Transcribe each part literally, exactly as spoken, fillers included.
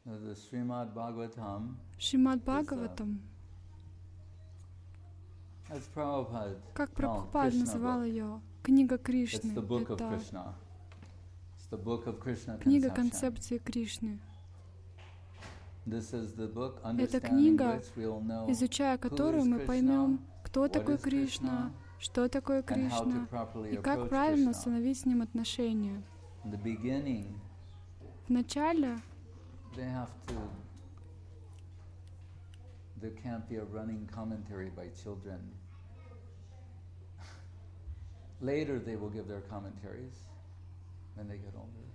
The Srimad Bhagavatam, Шримад Бхагаватам, as Prabhupada как called Прабхупад Krishna называл book. ее, книга It's Кришны. the book of Это Krishna. It's the book of Krishna книга conception. концепции Кришны. This is the book, Это understanding книга, which we'll know изучая who которую is мы Krishna, поймем, кто what такой is Кришна, Krishna, что такое and how to Кришна, properly и как approach правильно Krishna. установить с ним отношения. In the beginning, Вначале they have to. There can't be a running commentary by children. Later, they will give their commentaries when they get older.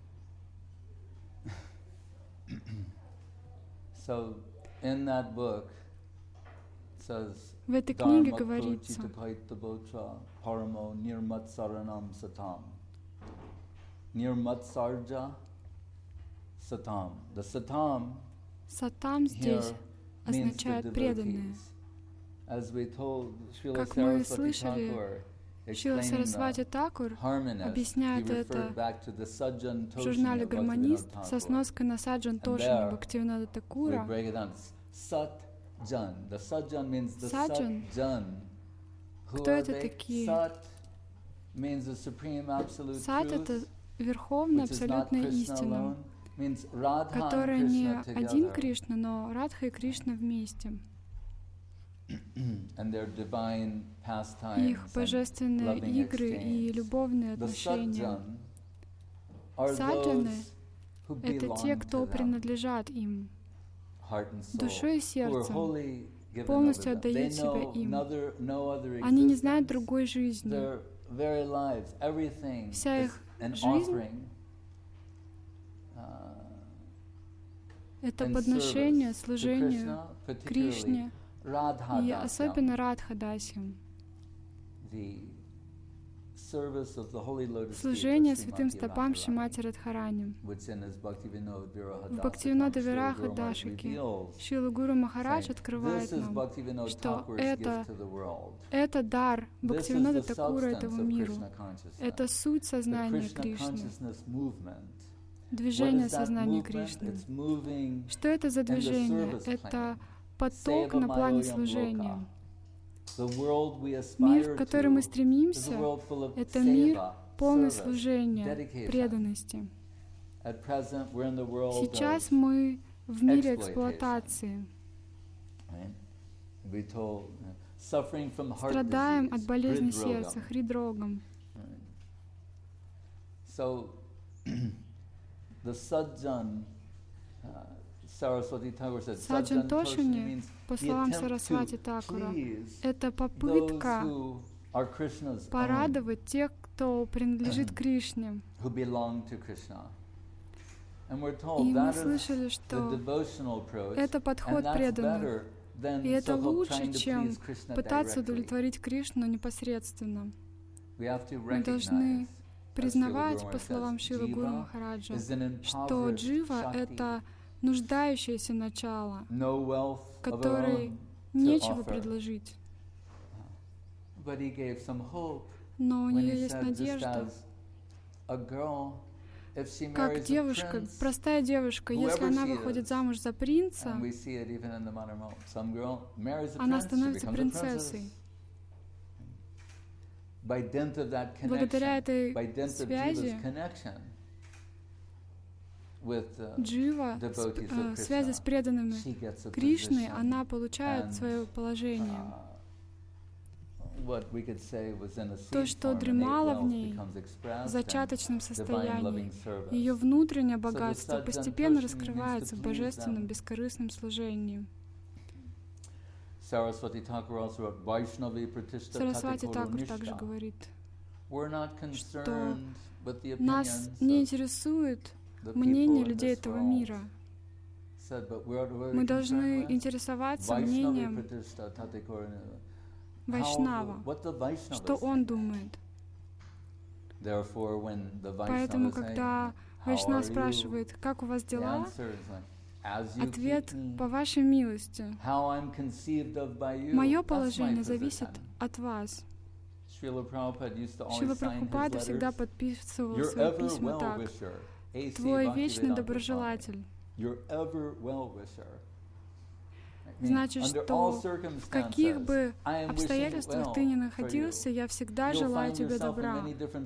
So, in that book, it says, в этой книге Dharma говорится, Chitakaita Bocha Paramo Nirmat Saranam Satam. Nirmat Sarja Satam. The Satam Сатам здесь here means the означает преданные. devotees. As we told Srila Как мы Saraswati слышали, Thakur Шрила explaining Сарасвати the Такур harmonist, he объясняет referred это back to the Sajjan в журнале Toshini of «Гармонист» Bhaktivinoda со Thakur. сноской на Саджан And Тошини there Бхактивинода We Такура. break it down. Sat-jan. The Sajjan means the Sajjan. Sat-jan. Who Кто are это they? такие? Sat means the supreme absolute Сат — это truth, верховная which is not абсолютная Krishna истина, alone. Means Radha and которая не Krishna один together. Кришна, но Радха и Кришна вместе. And their divine pastimes Их and божественные loving игры и exchange. любовные The отношения. Sajjan are Саджаны those who — это belong те, to кто them, принадлежат им, heart and soul, душой и who are сердцем, wholly given полностью over them. They отдают себя know им. another- no other Они не знают existence. другой жизни. Their very lives, everything Вся is их an жизнь offering, uh, Это and подношение service to служению Krishna, particularly Кришне и Radha особенно Радхадасям. the service of the holy lotus feet of Служение святым Srimati стопам Radharani, Шримати Радхарани. which in his Bhaktivinoda Viraha В Dasakam, Бхактивинода Srila Вираха Guru Maharaj Дашике reveals, Шрила Гуру Махарадж saying, открывает this is нам, Bhaktivinoda что Thakur's это, gift to the world. это дар This is Бхактивинода the Такура substance этому of миру. Krishna consciousness. Это суть The сознания Krishna Кришны, consciousness movement. What движение is that сознания movement? Кришны. It's moving Что это за in the движение? service Это plane. поток Seva на плане Mayayam служения. Loka. The world we Мир, aspire в который мы to is a стремимся, world full of это мир seva, полный service, служения, dedication. преданности. At present, we're in the world Сейчас of, мы в мире exploitation. эксплуатации. right? We told, uh, suffering from heart Страдаем disease, от болезни hridrogam, сердца, хридрогом. right? So, the Sajjan, uh, Saraswati Thakur said, Саджан Sajjan Toshini Тошини, means по the словам attempt Сарасвати to Такура, please это those попытка who are Krishna's own, порадовать тех, кто принадлежит Кришне. who belong to Krishna. And we're told И мы that is слышали, the что devotional approach, это подход and that's преданных. better than И это so-called лучше, trying to чем please Krishna пытаться directly. удовлетворить Кришну непосредственно. We have to Мы должны recognize, признавать, as Srila по Guru словам says, Шрилы Гуру Jiva Махараджа, is an что impoverished джива — Shakti, это нуждающееся начало, no wealth of our которой own to нечего offer. предложить. But he gave some hope Но у when нее he есть said, just надежда. as a girl, if she Как marries a девушка, prince, простая девушка, если whoever она she выходит is, замуж за принца, and we see it even in the modern world, some girl marries a она prince, she становится becomes a принцессой. princess. By dint of that Благодаря connection, этой by dint of связи Jiva's connection with the джива, devotees сп- of э, связи с Krishna, преданными she gets a Кришны, position, она получает and, свое положение. uh, what we could say was in a То, seed что form, innate дремало в wealth ней becomes в expressed, and зачаточном divine состоянии, loving service. ее внутреннее So the богатство Sajjan постепенно Toshini means раскрывается to в please божественном them. бескорыстном служении. Saraswati Thakur also wrote, Vaishnavi Pratishta Сарасвати Tathakuru Такур также Nishta. говорит, We're not concerned with the нас opinions не of интересует the мнение people in людей this этого world. мира. Said, but we're, we're Мы concerned должны with интересоваться Vaishnavi мнением Pratishta Tathakuru Nishta. Вайшнава, How- what the Vaishnavas что он think. думает. Therefore, when the Поэтому, Vaishnavas say, когда "How Вайшнав are you?" спрашивает, как у вас The дела, answer is like, "As you ответ keep me, по вашей милости. how I'm conceived of by you, Мое that's my положение зависит position." от вас. Srila Prabhupada used to Шрила always sign his Прабхупада всегда letters, подписывал "Your свои ever письма так. well-wisher, A C Твой вечный Bhaktivedanta Swami." доброжелатель. your ever well-wisher. Значит, что в каких бы обстоятельствах ты ни находился, я всегда желаю тебе добра.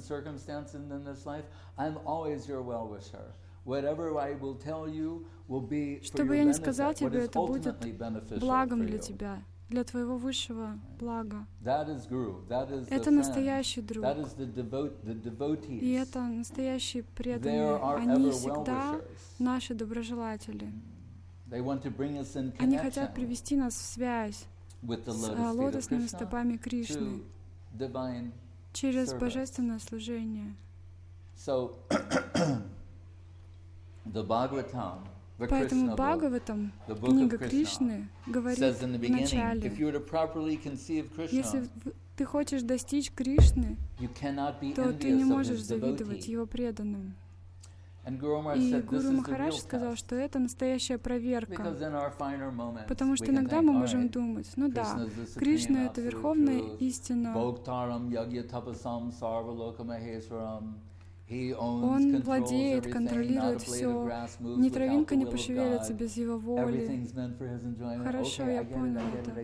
Что бы я ни сказал тебе, это будет благом для тебя, для твоего высшего блага. Это настоящий друг. И это настоящие преданные. Они всегда наши доброжелатели. Они хотят привести нас в связь с лотосными стопами Кришны через божественное служение. Поэтому Бхагаватам, книга Кришны, говорит в начале, если ты хочешь достичь Кришны, то ты не можешь завидовать его преданным. И Гуру Махарадж сказал, что это настоящая проверка, потому что иногда мы можем думать, ну да, Кришна — это верховная истина, Он владеет, контролирует все, ни травинка не пошевелится без Его воли. Хорошо, я понял это.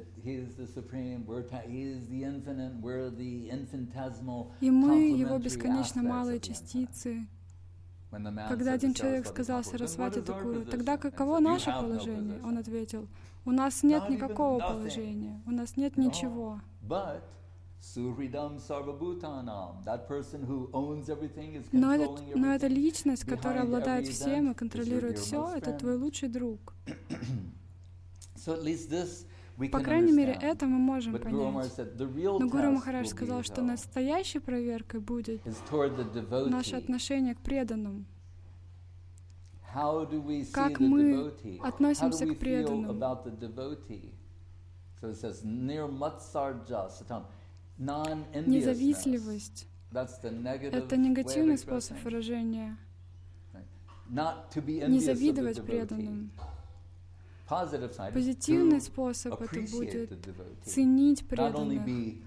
И мы Его бесконечно малые частицы. Когда один человек сказал Сарасвати Такуру, тогда каково наше положение? Он ответил, у нас нет никакого положения, у нас нет ничего. Но, этот, но эта личность, которая обладает всем и контролирует все, это твой лучший друг. По крайней мере, это мы можем понять. Но Гуру Махарадж сказал, что настоящей проверкой будет наше отношение к преданным. Как мы относимся к преданным. Независливость — это негативный способ выражения. Не завидовать преданным. Позитивный способ — это будет ценить преданных.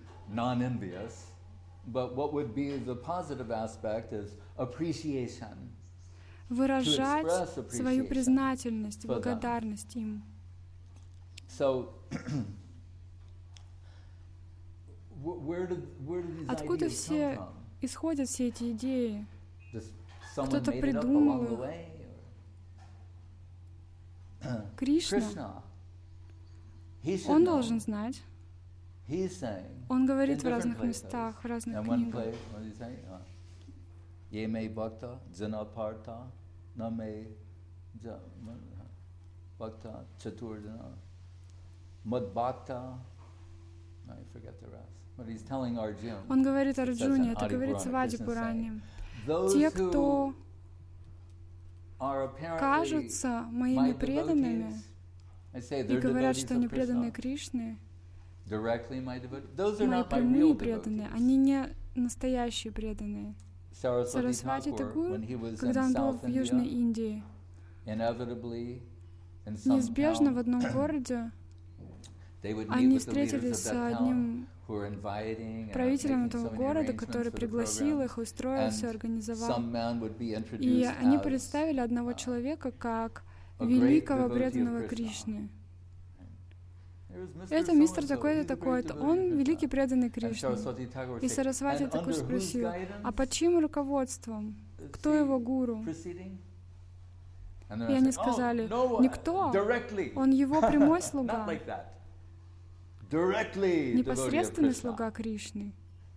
Выражать свою признательность, благодарность им. Откуда все исходят все эти идеи? Кто-то придумал их. Кришна, Он должен знать. Он говорит в разных местах, в разных книгах. Он говорит Арджуне, это говорится в Ади Пуране. Те, кто кажутся моими преданными и говорят, что они преданные Кришне, мои прямые преданные, они не настоящие преданные. Сарасвати Такур, когда он был в Южной Индии, неизбежно в одном городе они встретились с одним правителем этого города, который пригласил их, устроил все, организовал. И они представили одного человека как великого преданного Кришны. Это мистер такой-то, такой-то. Он великий преданный Кришне. И Сарасвати Такур спросил, а под чьим руководством? Кто его гуру? И они сказали, никто, он его прямой слуга. Непосредственный слуга Кришны.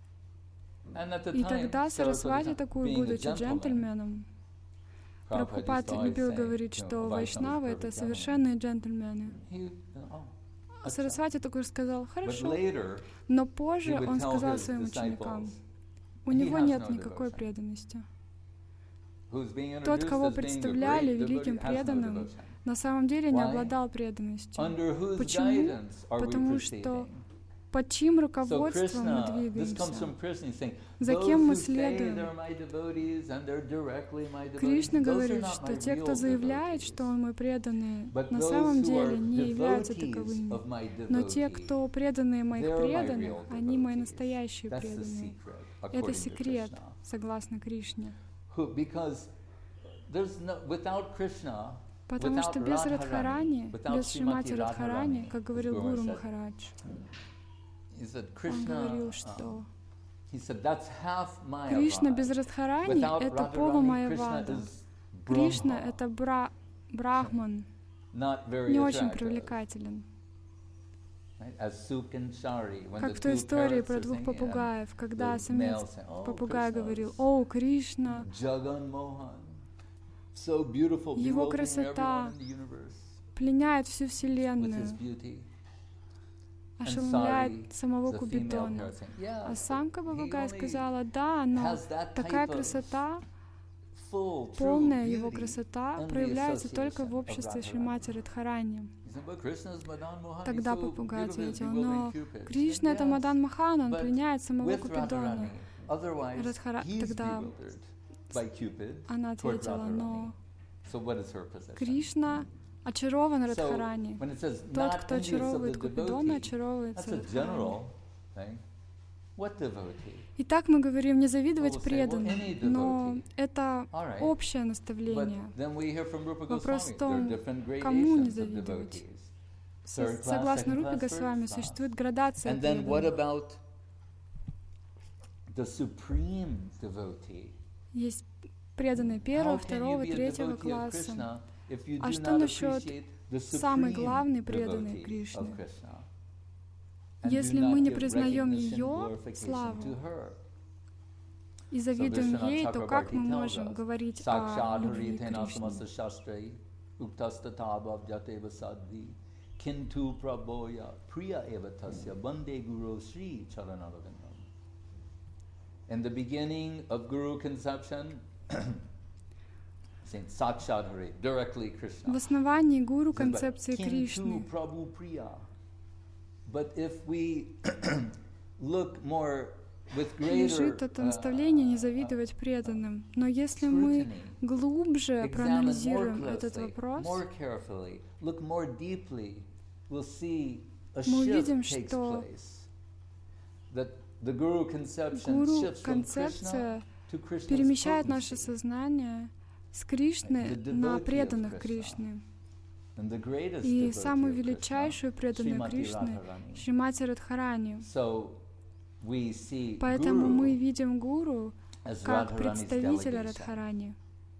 И тогда Сарасвати Такур, будучи джентльменом, Прабхупад любил говорить, что вайшнавы — это совершенные джентльмены. Сарасвати Такур сказал, хорошо, но позже он сказал своим ученикам, у него нет никакой преданности. Тот, кого представляли великим преданным, на самом деле не обладал преданностью. Почему? Потому что под чьим руководством мы двигаемся? За кем мы следуем? Кришна говорит, что те, кто заявляет, что он мой преданный, на самом деле не являются таковыми. Но те, кто преданные моих преданных, они мои настоящие преданные. Это секрет, согласно Кришне. Потому что без Радхарани, без Шримати Радхарани, как говорил Гуру Махарадж, он говорил, что Кришна без Радхарани — это пола Майявада. Кришна — это бра брахман, не очень привлекателен. Как в той истории про двух попугаев, когда самец попугая говорил: «О, Кришна, его красота пленяет всю Вселенную, ошеломляет самого Купидона». А самка попугая сказала: «Да, но такая красота, полная его красота, проявляется только в обществе Шримати Радхарани». Тогда попугай ответил: «Но Кришна — это Мадан Мохан, он пленяет самого Купидона». Радхара... Тогда она ответила: «Но Кришна очарован Радхарани. Тот, кто очаровывает Купидона, очаровывается Радхарани». Итак, мы говорим не завидовать преданным, но это общее наставление. Вопрос в том, кому не завидовать. Согласно Рупе Госвами, существует градация преданных. Есть преданные первого, второго, третьего класса. А что насчет самой главной преданной Кришне? Если мы не признаем ее славу и завидуем ей, то как мы можем говорить о любви к Кришне? In the beginning of Guru conception, directly Krishna. В основании гуру концепции Кришны. Лежит это наставление не завидовать преданным. Но если мы глубже проанализируем этот вопрос, мы увидим, что Гуру концепция перемещает наше сознание с Кришны на преданных Кришны. И самую величайшую преданную Кришны — Шримати Радхарани. Поэтому мы видим Гуру как представителя Радхарани.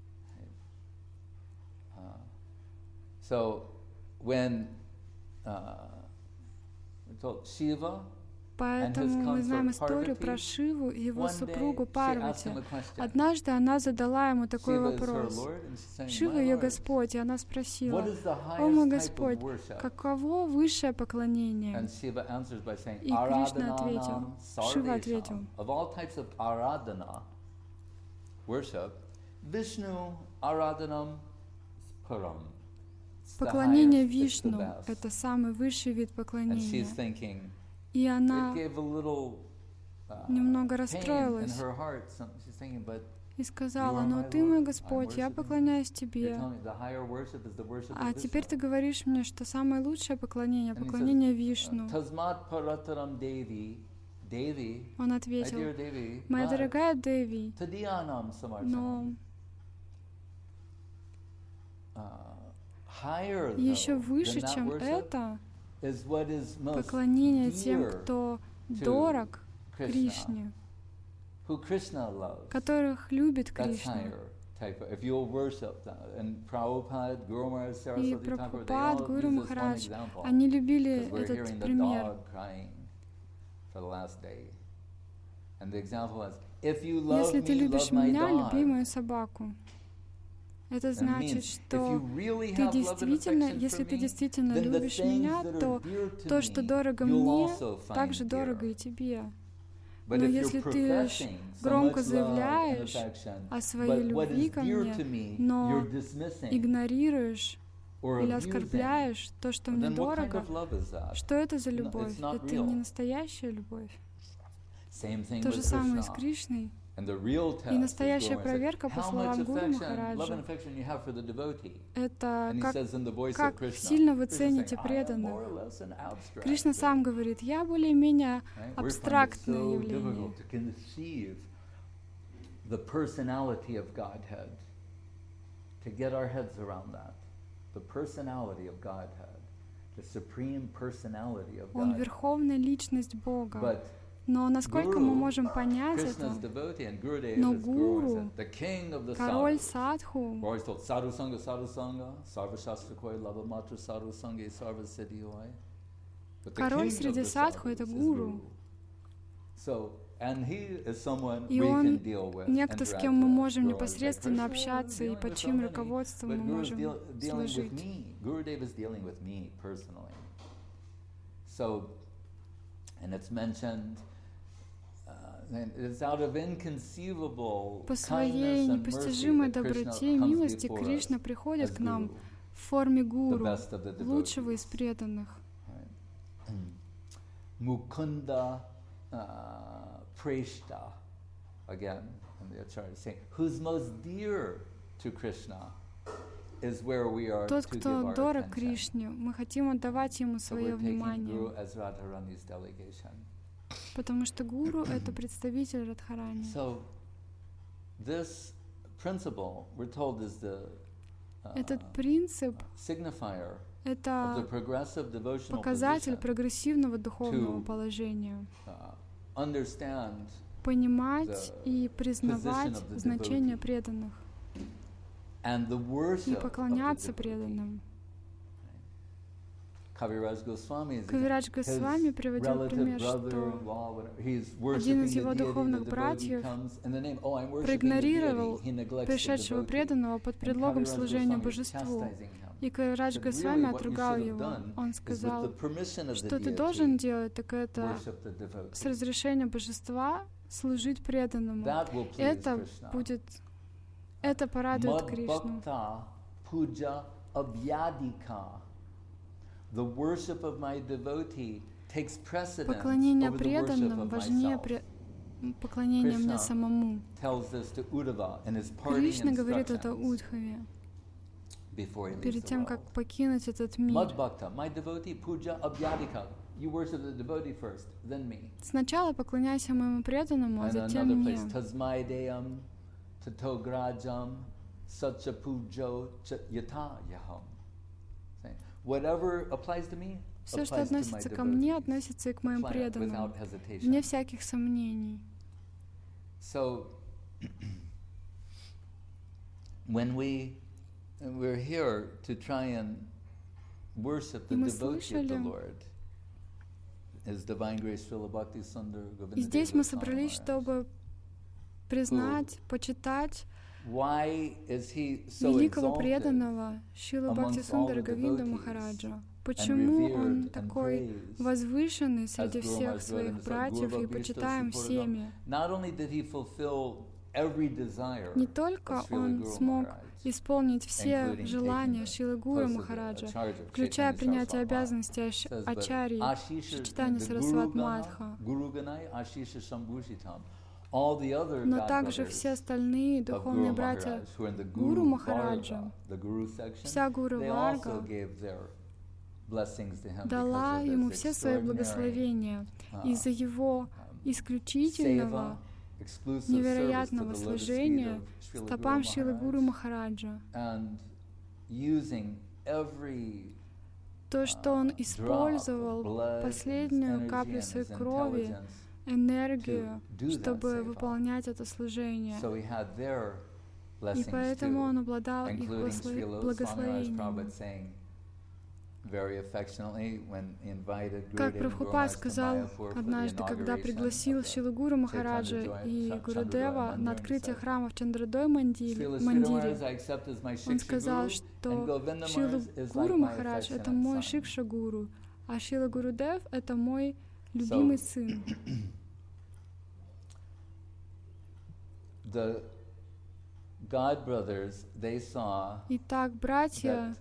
Поэтому мы знаем историю про Шиву и его супругу Парвати. Однажды она задала ему такой вопрос. Шива — ее Господь, и она спросила: «О мой Господь, каково высшее поклонение?» И Кришна ответил, Шива ответил: поклонение Вишну — это самый высший вид поклонения. И она немного расстроилась и сказала: «Но ты, мой Господь, я поклоняюсь Тебе. А теперь ты говоришь мне, что самое лучшее поклонение — поклонение Вишну». Он ответил: «Моя дорогая Деви, но еще выше, чем это, поклонение тем, кто дорог Кришне, которых любит Кришна». И Прабхупад, Гуру Махарадж, они любили этот пример. Если ты любишь меня, люби мою собаку. Это значит, что ты действительно, если ты действительно любишь меня, то то, что дорого мне, так же дорого и тебе. Но если ты громко заявляешь о своей любви ко мне, но игнорируешь или оскорбляешь то, что мне дорого, что это за любовь? Это не настоящая любовь. То же самое с Кришной. И настоящая проверка, по словам Гуру Махараджа, это как, как сильно вы цените преданных. Кришна сам говорит: «Я более-менее абстрактное явление». Он верховная личность Бога. Но насколько мы можем понять это, но гуру, король садху, король среди садху — это гуру. И он некто, с кем мы можем непосредственно общаться и под чьим руководством мы можем служить. По своей непостижимой доброте и милости Кришна приходит к нам в форме гуру, лучшего из преданных. Mukunda Preshta, again, in the Acharya is saying, who's most dear to Krishna is where we are to give our attention. Тот, кто дорог Кришне, мы хотим отдавать ему свое внимание. Потому что гуру — это представитель Радхарани. So, this principle, we're told, is the uh, Этот принцип signifier — это показатель прогрессивного духовного положения. Понимать и признавать значение преданных и поклоняться преданным. Кавирадж Госвами приводил пример, что один из его духовных братьев проигнорировал пришедшего преданного под предлогом служения божеству. И Кавирадж Госвами отругал его. Он сказал, что ты должен делать, так это с разрешения божества служить преданному. Это будет, это порадует Кришну. Поклонение преданным важнее пре... поклонения мне самому. Кришна говорит это Удхаве перед тем, как покинуть этот мир. Сначала поклоняйся моему преданному, а затем мне. Все, что относится ко мне, относится и к моим преданным, вне всяких сомнений. So, when we we're here to try and worship the devotee of the Lord, His Divine Grace Srila Bhakti Sundar Govinda. И здесь мы собрались, чтобы признать, почитать великого преданного Шрила Бхакти Сундара Говинду Махараджа. Почему он такой возвышенный среди всех своих братьев и почитаем всеми? Не только он смог исполнить все желания Шрилы Гуру Махараджа, включая принятие обязанностей Ачарьи, Шри-Чайтанья Сарасвати Мадха, но также все остальные духовные братья Гуру Махараджа, вся Гуру Варга дала ему все свои благословения из-за его исключительного, невероятного служения стопам Шрилы Гуру Махараджа. То, что он использовал последнюю каплю своей крови, энергию, чтобы выполнять это служение. И поэтому он обладал их благословением. Как Прабхупад сказал однажды, когда пригласил Шрилу Гуру Махараджа и Гурудева на открытие храма в Чандрадой Мандире, он сказал, что Шрила Гуру Махарадж — это мой Шикша Гуру, а Шрила Гурудев — это мой любимый сын. Итак, братья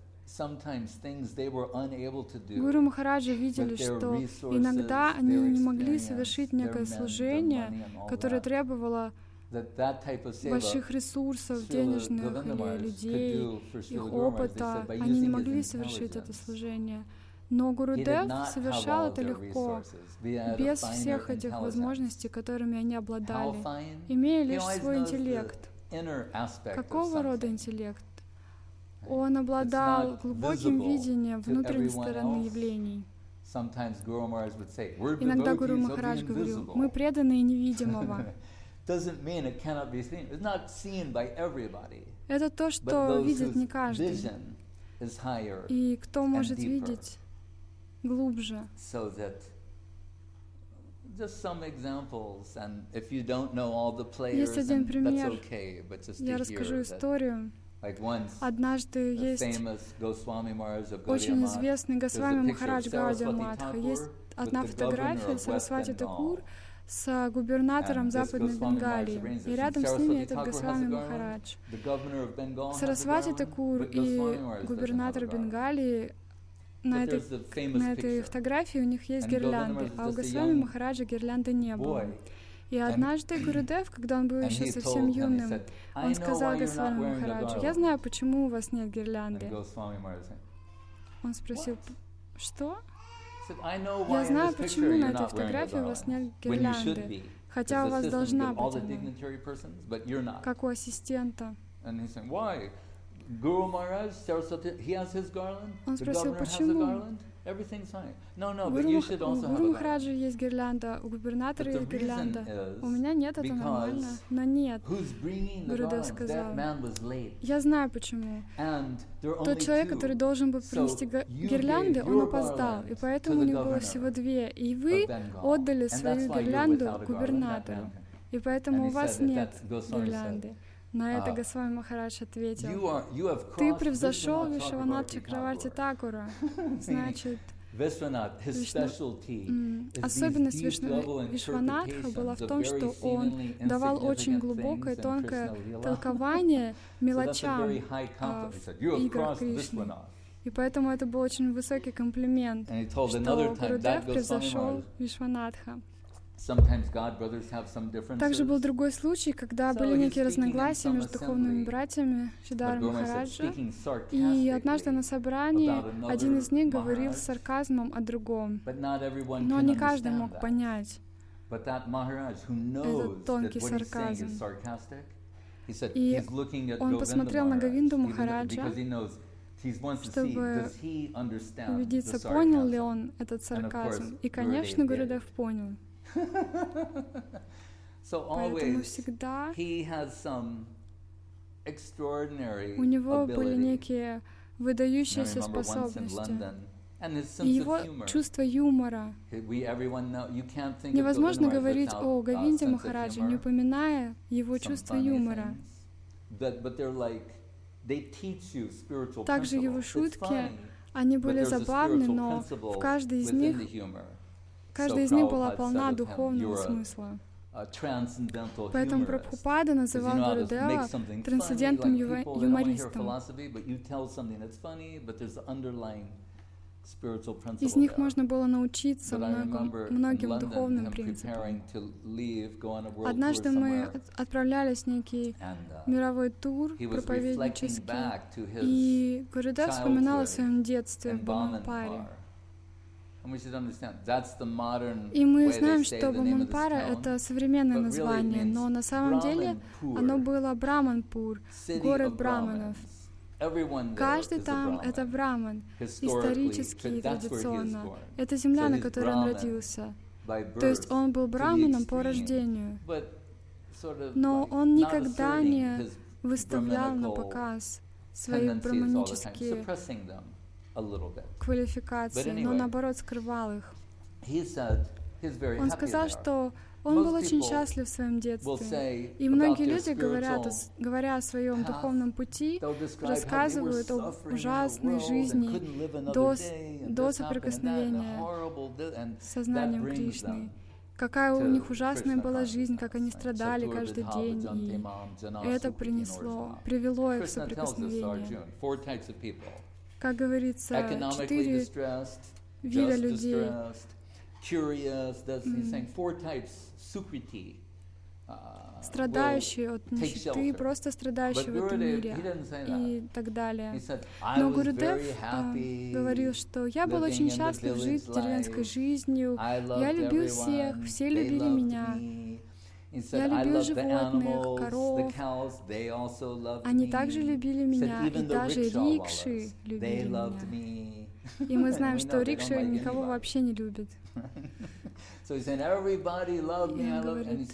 Гуру Махараджа видели, что иногда они не могли совершить некое служение, которое требовало больших ресурсов, денежных или людей, их опыта. Они не могли совершить это служение. Но Гурудев совершал это легко, без всех этих возможностей, которыми они обладали, имея лишь свой интеллект. Какого рода интеллект? он обладал глубоким видением внутренней стороны явлений. Иногда Гуру Махарадж говорил, мы преданные невидимого. Это то, что видит не каждый. И кто может видеть глубже. Есть один пример. Я расскажу историю. Однажды есть очень известный Госвами Махарадж Гаудия Матха. Есть одна фотография Сарасвати Такур с губернатором Западной Бенгалии. И рядом с ними этот Госвами Махарадж. Сарасвати Такур и губернатор Бенгалии, на этой, на этой фотографии у них есть гирлянды, а у Госвами Махараджа гирлянды не было. И однажды Гурудев, когда он был еще совсем юным, он сказал Госвами Махараджу, я знаю, почему у вас нет гирлянды. Он спросил, что? Я знаю, почему на этой фотографии у вас нет гирлянды, хотя у вас должна быть она, как у ассистента. Он спросил, почему? Гуру Махараджа есть гирлянда, у губернатора есть гирлянда. У меня нет, это нормально. Но нет, Гурудев сказал. Я знаю почему. Тот человек, который должен был принести гирлянды, он опоздал, и поэтому у них было всего две. И вы отдали свою гирлянду губернатору, и поэтому у вас нет гирлянды. На это Госвами Махарадж ответил, ты превзошел Вишванат Чакраварти Такура. Значит, Вишна... особенность Вишна... Вишванатха была в том, что он давал очень глубокое, тонкое толкование мелочам а, в играх Кришны. И поэтому это был очень высокий комплимент, что Гурудев превзошел Вишванатха. Также был другой случай, когда были некие разногласия между духовными братьями Шридарой Махараджа, и однажды на собрании один из них говорил с сарказмом о другом, но не каждый мог понять этот тонкий сарказм. И он посмотрел на Говинду Махараджа, чтобы убедиться, понял ли он этот сарказм. И, конечно, Гурудев понял. Поэтому всегда у него были некие выдающиеся способности. И его чувство юмора. Невозможно говорить о Говинде Махарадже, не упоминая его чувство юмора. Также его шутки, они были забавны, но в каждой из них Каждая из них была полна духовного смысла. Поэтому Прабхупада называл Гурудева трансцендентным юмористом. Из них можно было научиться многим, многим духовным принципам. Однажды мы отправлялись в некий мировой тур проповеднический, и Гурудев вспоминал о своем детстве в Баманпаре. И мы знаем, что Баманпара — это современное название, но на самом деле оно было Браманпур, город браманов. Каждый там — это браман, исторически и традиционно. Это земля, на которой он родился. То есть он был браманом по рождению. Но он никогда не выставлял на показ свои браманические квалификации, но наоборот скрывал их. Он сказал, что он был очень счастлив в своем детстве. И многие люди, говорят, говоря о своем духовном пути, рассказывают об ужасной жизни до, до соприкосновения с сознанием Кришны. Какая у них ужасная была жизнь, как они страдали каждый день, и это принесло, привело их к соприкосновению. Как говорится, четыре вида людей. Страдающие от нищеты, просто страдающие в этом мире и так далее. Но Гурудев э, говорил, что я был очень счастлив жить деревенской жизнью, я любил всех, все любили меня. Я любил животных, коров. Они также любили меня, и даже рикши любили меня. И мы знаем, что рикши никого вообще не любит. И он говорит,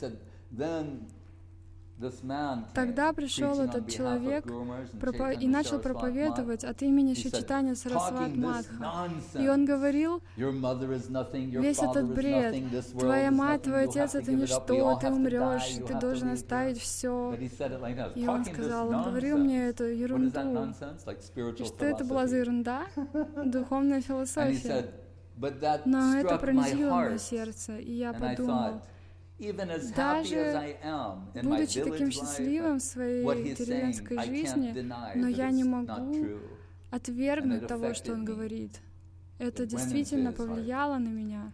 тогда пришел этот человек и начал проповедовать от имени Шри Чайтанья Сарасвати Мадха. И он говорил, весь этот бред, твоя мать, твой отец — это ничто, ты умрешь, ты должен оставить все. И он сказал, он говорил мне эту ерунду. И что это была за ерунда? Духовная философия. Но это пронзило мое сердце, и я подумал, даже будучи таким счастливым в своей деревенской жизни, но я не могу отвергнуть того, что он говорит. Это действительно повлияло на меня.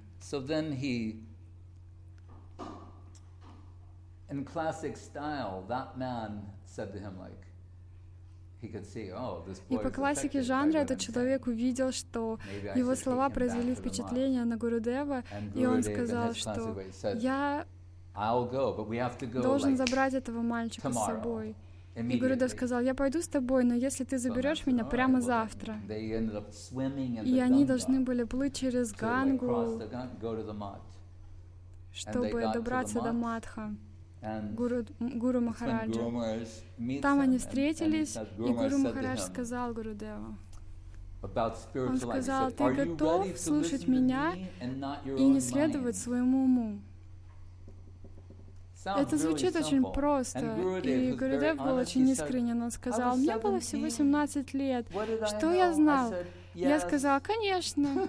И по классике жанра этот человек увидел, что его слова произвели впечатление на Гурудева, и он сказал, что я должен забрать этого мальчика с собой. И Гурудев сказал, я пойду с тобой, но если ты заберешь меня прямо завтра. И они должны были плыть через Гангу, чтобы добраться до Матха. Гуру, Гуру Махараджа. Там они встретились, и Гуру Махарадж сказал Гурудеву, он сказал, ты готов слушать меня и не следовать своему уму. Это звучит очень просто, и Гурудев был очень искренен. Он сказал, мне было всего семнадцать лет, что я знал? Я сказал, конечно.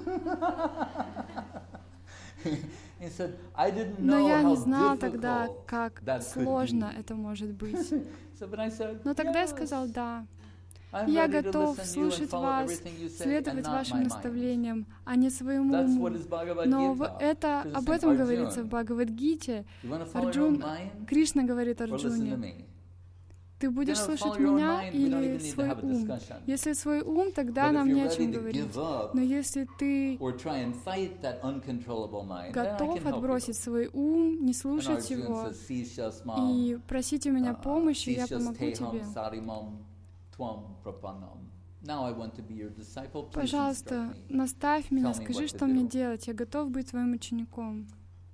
Но я не знал тогда, как сложно это может быть. Но тогда я сказал, да, я готов слушать вас, следовать вашим наставлениям, а не своему уму. Но это, об этом говорится в Бхагавад-гите. Арджун, Кришна говорит Арджуне, ты будешь слушать меня или свой ум? Если свой ум, тогда нам не о чем говорить. Но если ты готов отбросить свой ум, не слушать его и просить у меня помощи, я помогу тебе. Пожалуйста, наставь меня, скажи, что мне делать. Я готов быть твоим учеником.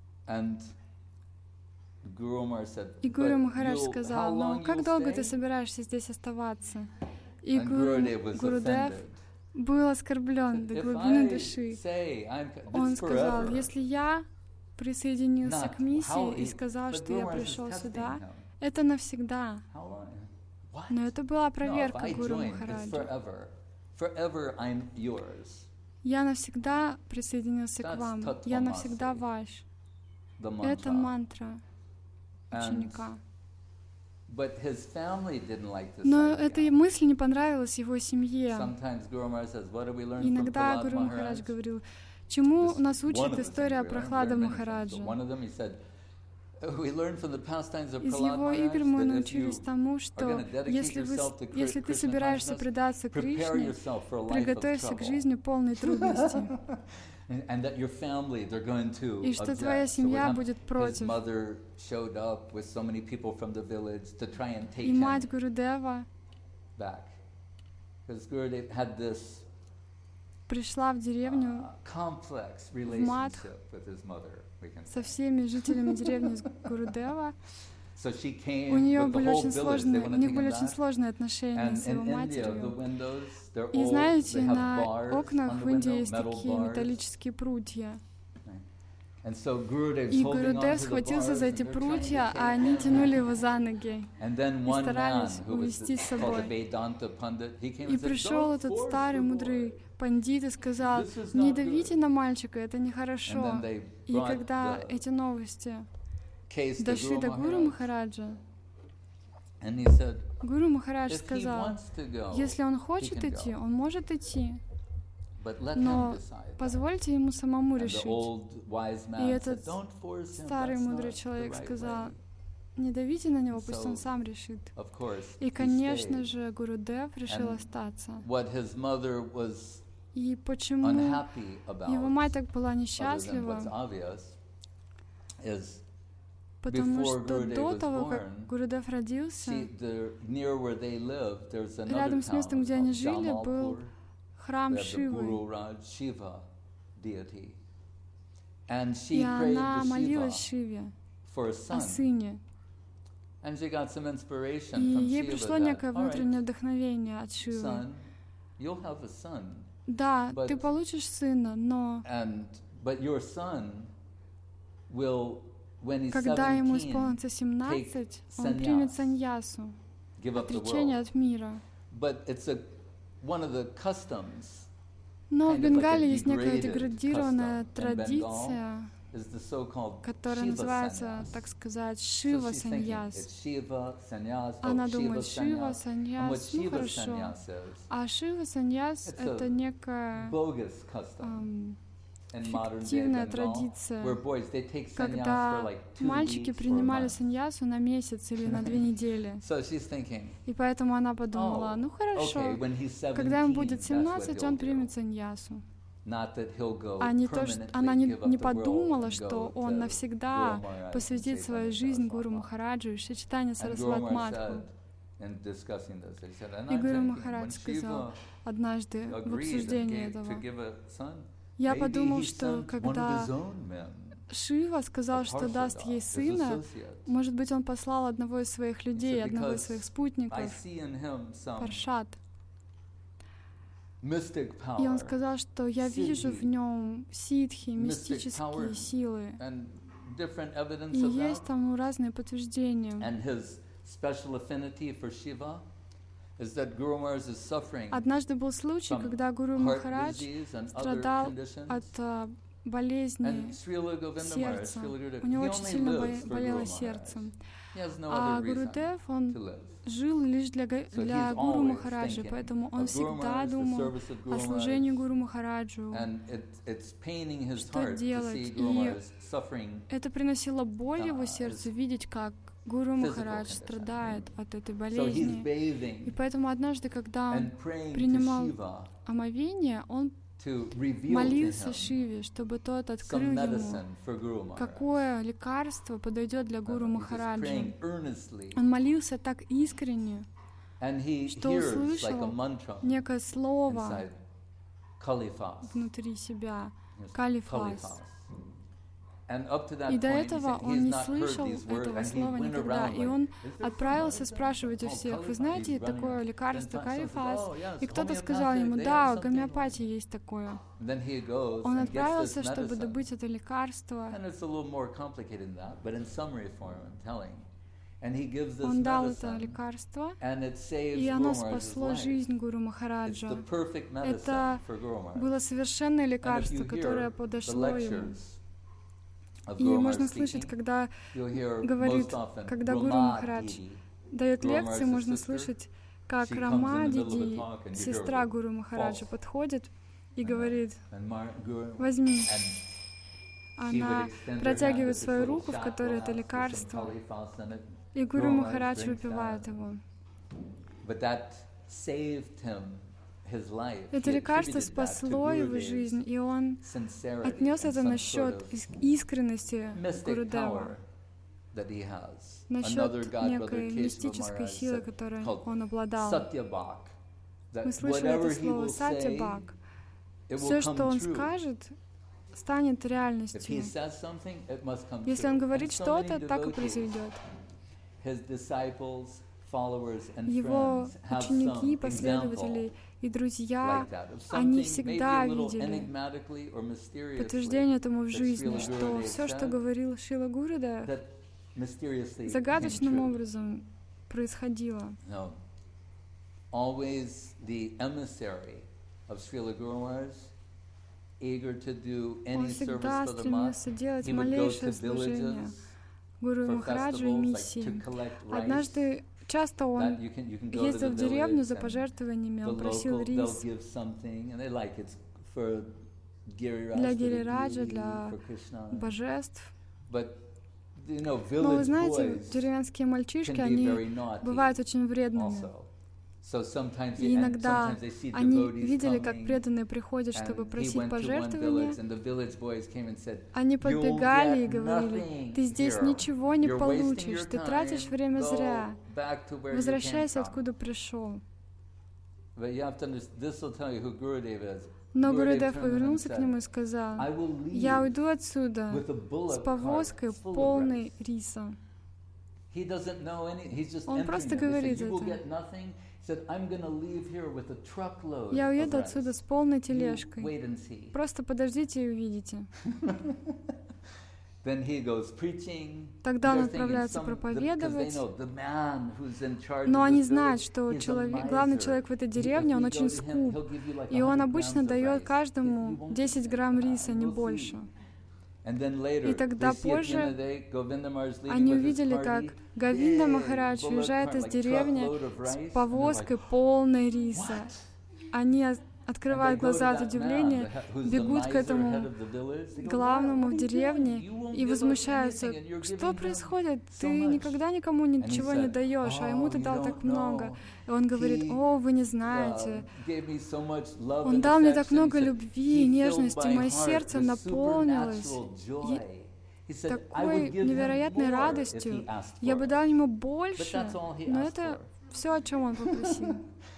И Гуру Махарадж сказал, ну как долго ты собираешься здесь оставаться? И Гуру, Гурудев был оскорблен до глубины души. Он сказал, если я присоединился к миссии и сказал, что я пришел сюда, это навсегда. Но это была проверка Гуру Махараджа. Я навсегда присоединился к вам. Я навсегда ваш. Это мантра ученика. Но эта мысль не понравилась его семье. Иногда Гуру Махарадж говорил, чему нас учит история Прахлада Махараджа. Из его игр мы научились тому, что если, вы, если ты собираешься предаться Кришне, приготовься к жизни полной трудностей. И что твоя семья будет против. И мать Гурудева пришла в деревню, в Мадх, со всеми жителями деревни Гурудева. У нее были очень сложные, у них были очень сложные отношения с его матерью. И знаете, на окнах в Индии есть такие металлические прутья. И Гурудев схватился за эти прутья, а они тянули его за ноги и старались увести с собой. И пришел этот старый мудрый пандит и сказал, не давите на мальчика, это нехорошо. И когда эти новости дошли до Гуру Махараджа, Гуру Махарадж сказал, если он хочет идти, он может идти, но позвольте ему самому решить. И этот старый мудрый человек сказал, не давите на него, пусть он сам решит. И, конечно же, Гурудев решил остаться. И почему его мать так была несчастлива, Потому что до того, как Гурудев родился, рядом с местом, где они жили, был храм Шивы. И она молилась Шиве о сыне. И ей пришло некое внутреннее вдохновение от Шивы. Да, ты получишь сына, но когда ему исполнится семнадцать, он примет саньясу, отречение от мира. Но в Бенгале есть некая деградированная традиция, которая называется, так сказать, Шива саньяс. Она думает, Шива саньяс, ну хорошо. А Шива саньяс — это некая эм, фиктивная традиция, когда мальчики принимали саньясу на месяц или на две недели. И поэтому она подумала, ну хорошо, когда ему будет семнадцать, он примет саньясу. А не то, что, она не, не подумала, что он навсегда посвятит свою жизнь Гуру Махараджу и Шри Чайтанья Сарасвати Матху. И Гуру Махарадж сказал однажды в обсуждении этого: я подумал, что когда Шива сказал, что даст ей сына, может быть, он послал одного из своих людей, одного из своих спутников, Паршат. И он сказал, что я вижу в нем ситхи, мистические силы. И есть там разные подтверждения. Однажды был случай, когда Гуру Махарадж страдал от uh, болезни сердца. У него очень сильно болело сердце. А Гурудев, он жил лишь для, для Гуру Махараджа, поэтому он всегда думал о служении Гуру Махараджу, что делать. И это приносило боль его сердцу, видеть, как Гуру Махарадж страдает от этой болезни. И поэтому однажды, когда он принимал омовение, он молился Шиве, чтобы тот открыл ему, какое лекарство подойдет для Гуру Махараджа. Он молился так искренне, что услышал некое слово внутри себя, калифас. И до этого он не слышал этого слова никогда. И он отправился спрашивать у всех: вы знаете такое лекарство калифас? И кто-то сказал ему: да, в гомеопатии есть такое. Он отправился, чтобы добыть это лекарство. Он дал это лекарство, и оно спасло жизнь Гуру Махараджа. Это было совершенное лекарство, которое подошло ему. И можно слышать, когда говорит, когда Гуру Махарадж дает лекции, можно слышать, как Рамадиди, сестра Гуру Махараджа, подходит и говорит: возьми. Она протягивает свою руку, в которой это лекарство, и Гуру Махарадж выпивает его. Это лекарство спасло его жизнь, и он отнес это насчет искренности Гурудева, насчет некой мистической силы, которой он обладал. Мы слышали это слово «сатьябак». Все, что он скажет, станет реальностью. Если он говорит что-то, так и произойдет. Его ученики, последователи и друзья, они всегда видели подтверждение этому в жизни, что все, что говорил Шрила Гурудев, загадочным образом происходило. Он всегда стремился делать малейшее служение Гуру Махараджу и миссии. Однажды часто он ездил в деревню за пожертвованиями, он просил рис для Гирираджа, для божеств. Но вы знаете, деревенские мальчишки, они бывают очень вредными. И иногда они видели, как преданные приходят, чтобы просить пожертвования. Они подбегали и говорили: «Ты здесь ничего не получишь, ты тратишь время зря. Возвращайся, откуда пришел». Но Гурудев повернулся к нему и сказал: «Я уйду отсюда с повозкой, полной риса». Он просто говорит это. «Я уеду отсюда с полной тележкой. Просто подождите и увидите». Тогда он отправляется проповедовать. Но они знают, что человек, главный человек в этой деревне, он очень скуп. И он обычно дает каждому десять грамм риса, не больше. И тогда позже они увидели, как Говинда Махарадж уезжает из деревни с повозкой полной риса. Они открывают глаза от удивления, бегут к этому главному в деревне и возмущаются: «Что происходит? Ты никогда никому ничего не даешь, а ему ты дал так много». И он говорит: «О, вы не знаете. Он дал мне так много любви и нежности, мое сердце наполнилось такой невероятной радостью. Я бы дал ему больше, но это все, о чем он попросил».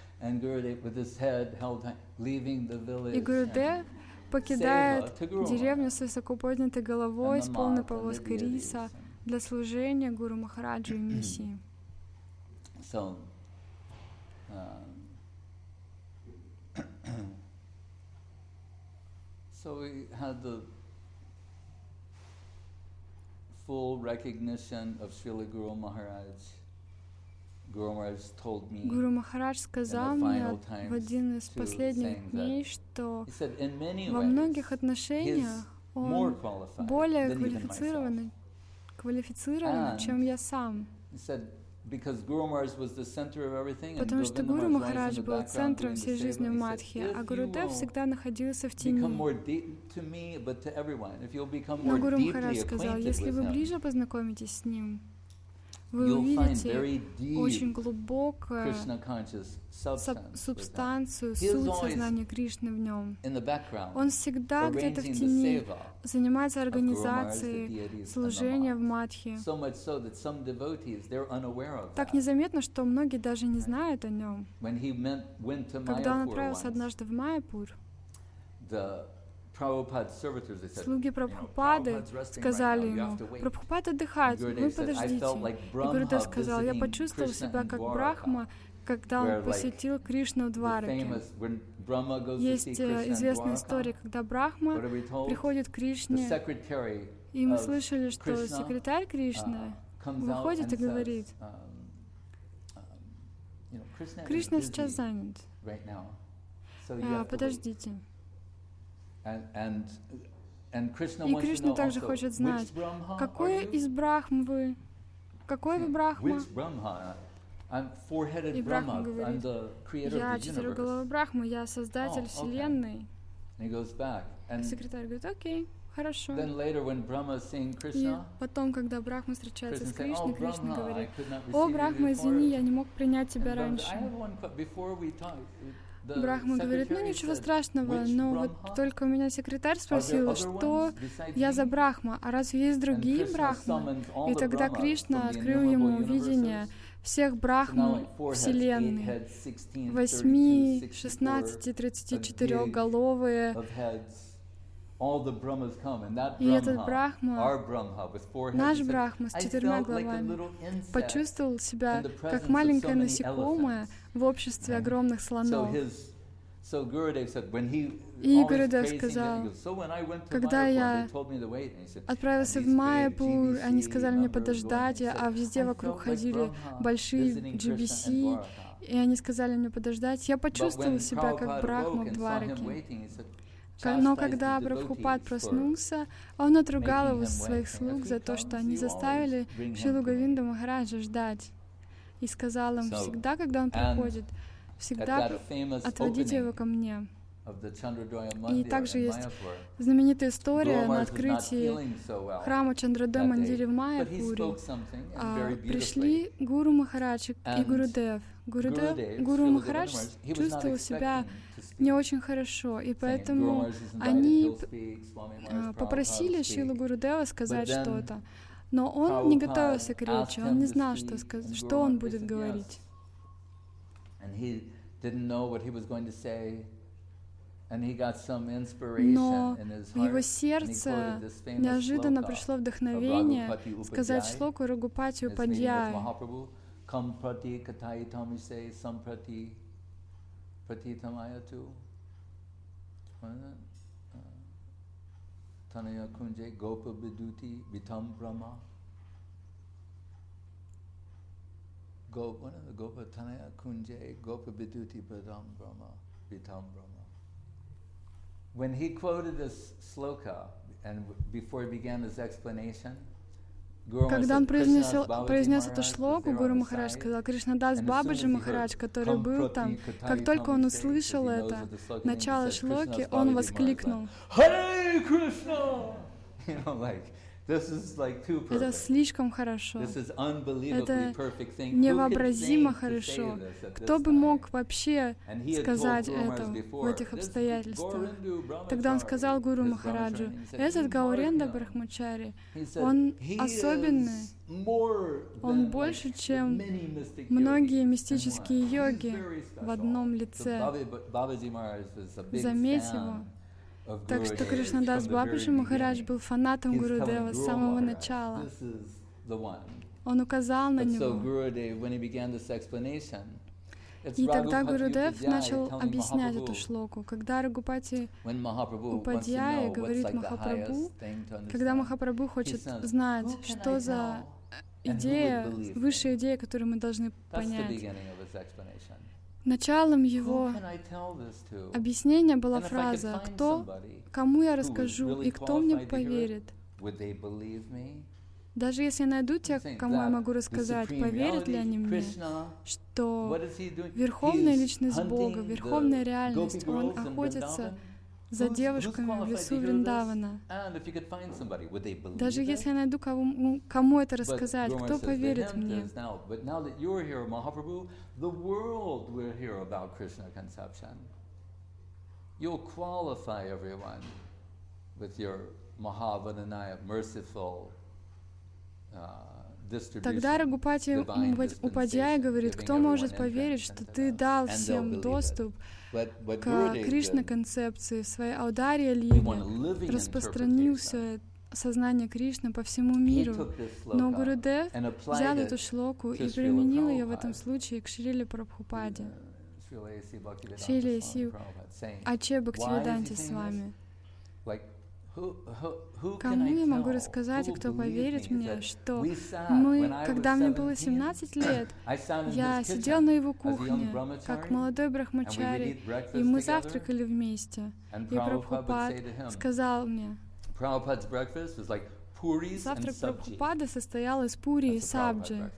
И Гурудев покидает деревню с высоко поднятой головой, с полной повозкой риса для служения Гуру Махараджу и миссии. So, uh, so we had the full recognition of Srila Guru Maharaj. Гуру Махарадж сказал мне в один из последних дней, что во многих отношениях он более квалифицирован, квалифицирован, чем я сам. Потому что Гуру Махарадж был центром всей жизни в Мадхе, а Гурудев всегда находился в тени. Но Гуру Махарадж сказал: если вы ближе познакомитесь с ним, вы увидите очень глубокую субстанцию, суть сознания Кришны в нем. Он всегда где-то в тени занимается организацией служения в Мадхе. Так незаметно, что многие даже не знают о нем. Когда он отправился однажды в Майяпур, слуги Прабхупады сказали ему: «Прабхупад отдыхает, вы подождите». И Гурудев сказал: «Я почувствовал себя как Брахма, когда он посетил Кришну в Двараке». Есть известная история, когда Брахма приходит к Кришне, и мы слышали, что секретарь Кришны выходит и говорит: «Кришна сейчас занят, а, подождите». И Кришна также хочет знать: какой из Брахм вы? Какой вы Брахма? И Брахма говорит: «Я четырехголовый Брахма, я создатель Вселенной». И секретарь говорит: «Окей, хорошо». И потом, когда Брахма встречается с Кришной, Кришна говорит: «О, Брахма, извини, я не мог принять тебя раньше». Брахма говорит: «Ну ничего страшного, но вот только у меня секретарь спросил, что я за Брахма, а разве есть другие Брахмы?» И тогда Кришна открыл ему видение всех Брахм Вселенной, восьми, шестнадцати, тридцати четырехголовые. И этот Брахма, наш Брахма с четырьмя головами, почувствовал себя как маленькое насекомое в обществе огромных слонов. И Гурудев сказал: когда я отправился в Майяпур, они сказали мне подождать, а везде вокруг ходили большие джи би си, и они сказали мне подождать. Я почувствовал себя как Брахма в Двараке. Но когда Прабхупад проснулся, он отругал его своих слуг за то, что они заставили Шрилу Говинду Махараджа ждать. И сказал им: всегда, когда он приходит, всегда отводите его ко мне. И также есть знаменитая история на открытии храма Чандрадой Мандире в Майяпуре. А, пришли Гуру Махарадж и Гурудев. Гурудев, Гуру Махарадж чувствовал себя не очень хорошо, и поэтому они попросили Шрилу Гурудева сказать что-то. Но он не готовился к речи, он не знал, что, сказ... что он будет говорить. Но в его сердце неожиданно пришло вдохновение сказать шлоку Рагупати Упадьяи. Кампрати катай тамисе сампрати пратитамаяту Tanaya kunje gopa viduti vitam brahma Gopa gopa tanaya kunje gopa viduti vitam brahma vitam brahma. When he quoted this sloka and before he began his explanation, когда он произнес, произнес эту шлоку, Гуру Махарадж сказал, Кришнадас Бабаджи Махарадж, который был там, как только он услышал это, начало шлоки, он воскликнул: «Харе Кришна!» Это слишком хорошо. Это невообразимо хорошо. Кто бы мог вообще сказать это в этих обстоятельствах? Тогда он сказал Гуру Махараджу: этот Гауренда Брахмачари, он особенный, он больше, чем многие мистические йоги в одном лице. Заметь его. Так что Кришнадас Бабаджи Махарадж был фанатом Гурудева с самого начала. Он указал на него. И тогда Гурудев начал объяснять эту шлоку. Когда Рагупати Упадьяи говорит Махапрабху, когда Махапрабху хочет знать, что за идея, высшая идея, которую мы должны понять, началом его объяснения была фраза: «Кто, кому я расскажу и кто мне поверит?» Даже если я найду тех, кому я могу рассказать, поверят ли они мне, что Верховная Личность Бога, Верховная Реальность, Он охотится за девушками в лесу Вриндавана. Даже если я найду кому, кому это рассказать, кто поверит мне? Тогда Рагупати Упадьяи говорит: кто может поверить, что ты дал всем доступ к Кришна-концепции в своей Аударья Лиле, распространился сознание Кришны по всему миру. Но Гурудев взял эту шлоку и применил ее в этом случае к Шриле Прабхупаде. Шриле Иси Аче Бхактивиданте с вами. Кому я могу рассказать, и кто поверит мне, что мы, когда мне было семнадцать лет, я сидел на его кухне, как молодой брахмачари, и мы завтракали вместе. И Прабхупад сказал мне, завтрак Прабхупада состоял из пури и сабджи.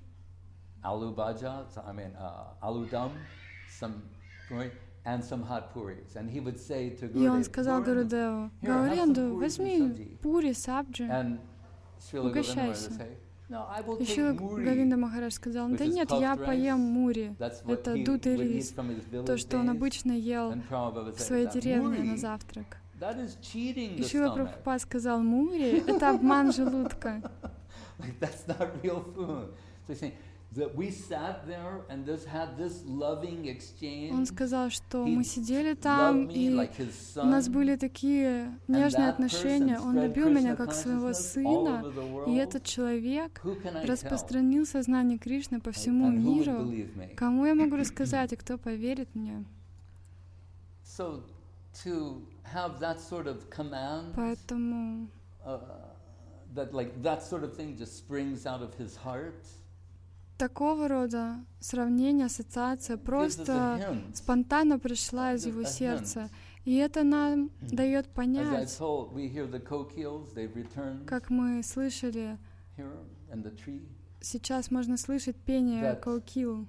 И он сказал Гурудеву: Гауренду, возьми пури, сабджи, угощайся. И Шрила Говинда Махарадж сказал: да нет, я поем мури. Это дутый рис, то, что он обычно ел в своей деревне на завтрак. И Шрила Прабхупад сказал: мури — это обман желудка. Он сказал, что мы сидели там, и у нас были такие нежные отношения. Он любил меня как своего сына, и этот человек распространил сознание Кришны по всему миру. Кому я могу рассказать, и кто поверит мне? Поэтому такого рода сравнение, ассоциация просто спонтанно пришла из его сердца. И это нам дает понять, как мы слышали, сейчас можно слышать пение коукил.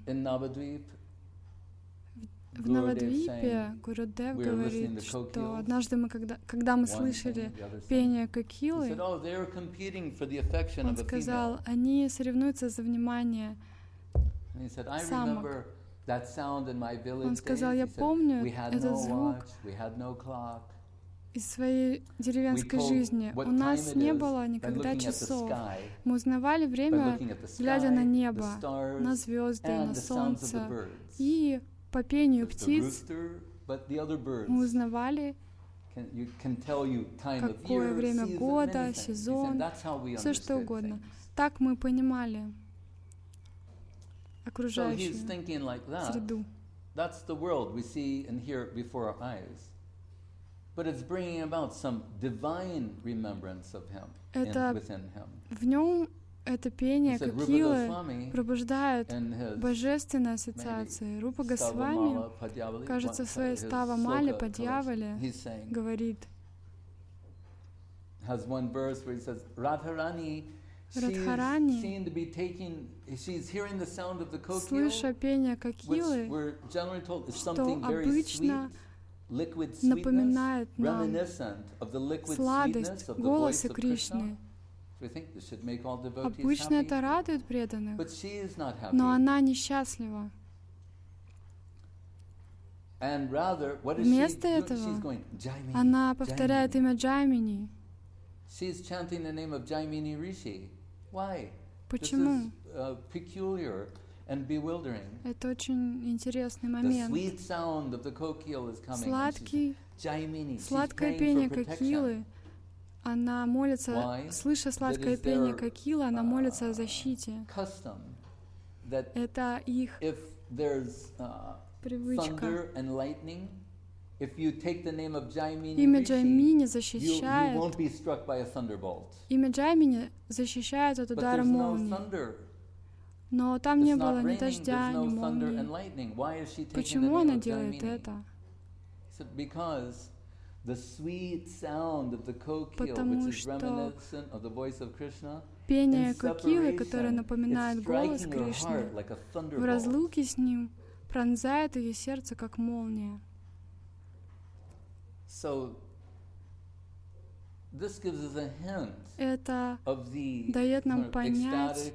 В Навадвипе Гурудев говорит, что однажды мы, когда, когда мы слышали пение кокилы, он сказал, они соревнуются за внимание самок. Он сказал, я помню этот звук из своей деревенской жизни. У нас не было никогда часов. Мы узнавали время, глядя на небо, на звезды, на солнце. И по пению птиц мы узнавали, какое время года, сезон, все что угодно. Так мы понимали окружающую среду. Это в нем это пение Кокилы пробуждает божественные ассоциации. Рупа Госвами, кажется, в своей Става Мали по дьяволе говорит, Радхарани, слыша пение Кокилы, что обычно напоминает нам сладость голоса Кришны. Обычно это радует преданных, но она несчастлива. Вместо этого она повторяет имя Джаймини. Почему? Это очень интересный момент. Сладкий, сладкое пение Кокилы, она молится, слыша сладкое пение Кокилы, она молится о защите. Это их привычка. Имя Джаймини защищает. Имя Джаймини защищает от удара молнии. Но там не было ни дождя, ни молнии. Почему она делает это? Потому что пение Кокилы, которое напоминает голос Кришны, в разлуке с ним пронзает ее сердце, как молния. Это дает нам понять,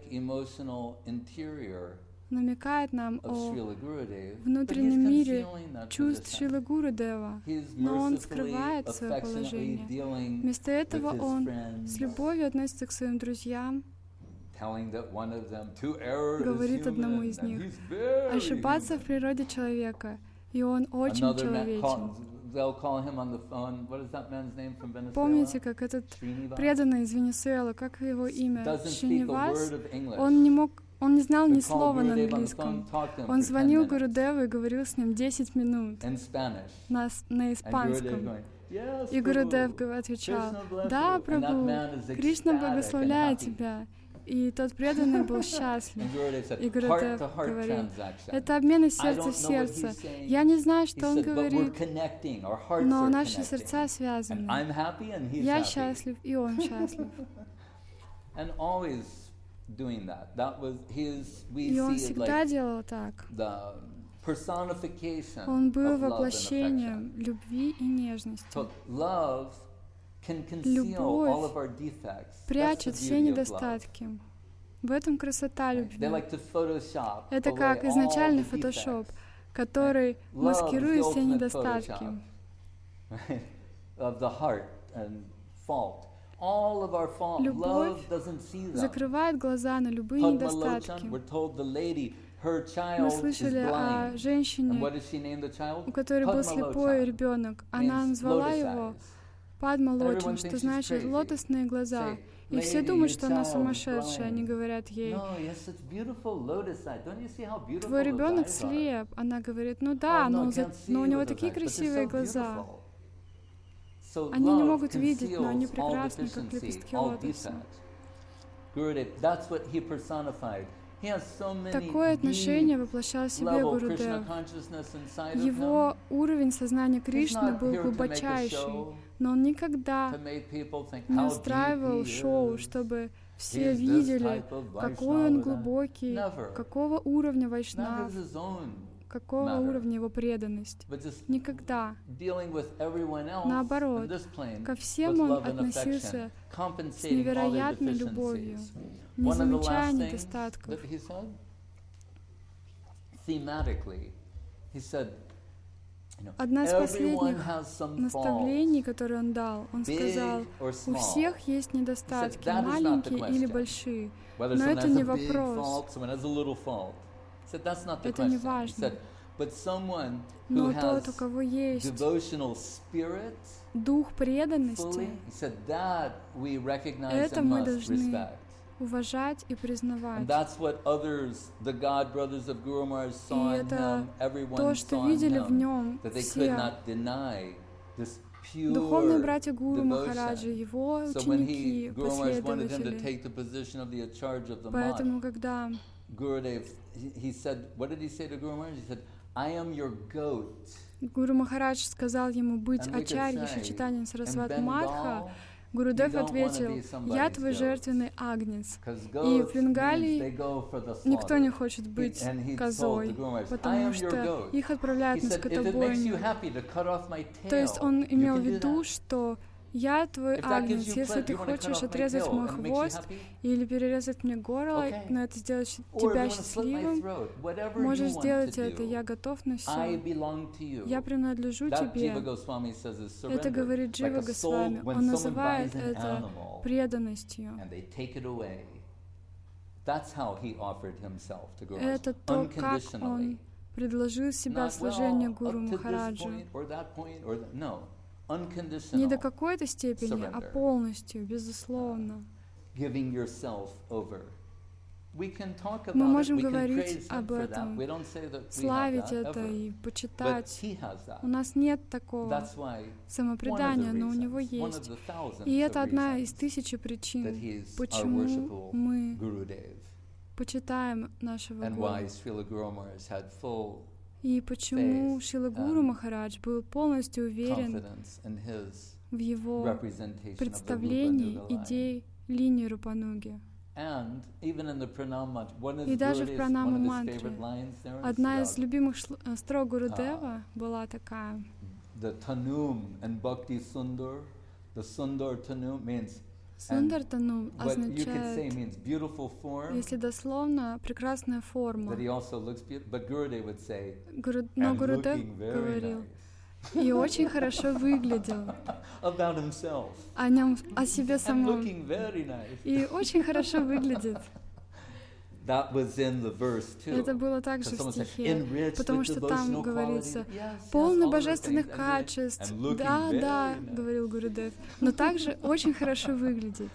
намекает нам о внутреннем мире чувств Шрилы Гурудева, но он скрывает свое положение. Вместо этого он с любовью относится к своим друзьям, говорит одному из них ошибаться в природе человека, и он очень человечен. Помните, как этот преданный из Венесуэлы, как его имя? Шринивас? Он не мог, он не знал ни слова на английском. Он звонил Гурудеву и говорил с ним десять минут на, на испанском. И Гурудев отвечал: «Да, Прабху, Кришна благословляет тебя». И тот преданный был счастлив. И Гурудев говорил: это обмен из сердца в сердце. Я не знаю, что он говорит, но наши сердца связаны. Я счастлив, и он счастлив. И он всегда делал так. Он был воплощением любви и нежности. Любовь прячет все недостатки. В этом красота любви. Это как изначальный фотошоп, который маскирует все недостатки. Любовь закрывает глаза на любые недостатки. Мы слышали о женщине, у которой был слепой ребенок. Она назвала его Падма Лочин, что значит лотосные глаза. И все думают, что она сумасшедшая. Они говорят ей: твой ребенок слеп. Она говорит: ну да, но, за... но у него такие красивые глаза. Они не могут видеть, но они прекрасны, как лепестки лотоса. Такое отношение воплощал в себе Гурудев. Его уровень сознания Кришны был глубочайший, но он никогда не устраивал шоу, чтобы все видели, какой он глубокий, какого уровня вайшнав, какого уровня его преданность. Никогда. Наоборот, ко всем он относился с невероятной любовью, не замечая недостатков. Одна из последних наставлений, которые он дал, он сказал, у всех есть недостатки, маленькие или большие, но это не вопрос, это не важно. Но тот, у кого есть дух преданности, это мы должны уважать и признавать. И это то, что видели в нем все духовные братья Гуру Махараджа, его ученики, последователи. Поэтому, когда Гуру Махарадж сказал ему быть ачарьей Шичитанин Сарасват Мадха, Гурудев ответил, я твой жертвенный агнец. И в Бенгалии никто не хочет быть козой, потому что их отправляют на скотобойню. То есть он имел в виду, что я твой агнец, если ты хочешь отрезать мой хвост или перерезать мне горло, но это сделает тебя счастливым, можешь сделать это, я готов на все. Я принадлежу тебе. Это говорит Джива Госвами. Он называет это преданностью. Это то, как он предложил себя в служение Гуру Махараджу. Не до какой-то степени, а полностью, безусловно. Мы можем говорить об этом, славить это и почитать. У нас нет такого самопредания, но у него есть. И это одна из тысячи причин, почему мы почитаем нашего Гуру. И почему Шрила Гуру Махарадж был полностью уверен в его представлении идей линии Рупануги. И даже в Пранама мантре одна из любимых строк Гурудева была такая. Сундар Танум означает, если дословно, прекрасная форма. Гуру, но Гурудев говорил, и очень хорошо выглядел о нем, о себе самом, и очень хорошо выглядит. Это было также в стихе, потому что там говорится, полный божественных качеств, да, да, говорил Гурудев, но также очень хорошо выглядит.